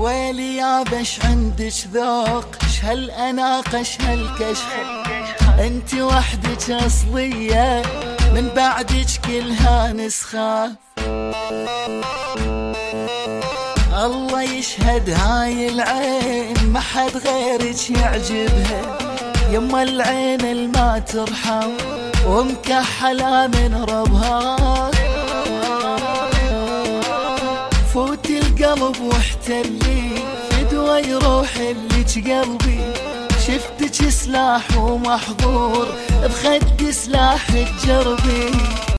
ويلي يا بش عندك ذوق، شهالأناقة شهالكشخة، انت وحدك اصلية من بعدك كلها نسخة. الله يشهد هاي العين ما حد غيرك يعجبها، يما العين الما ترحم ومكحلة من ربها. فوتي القلب واحتلي فدوى يروح لك قلبي، شفتك سلاح ومحظور بخد سلاح الجربي.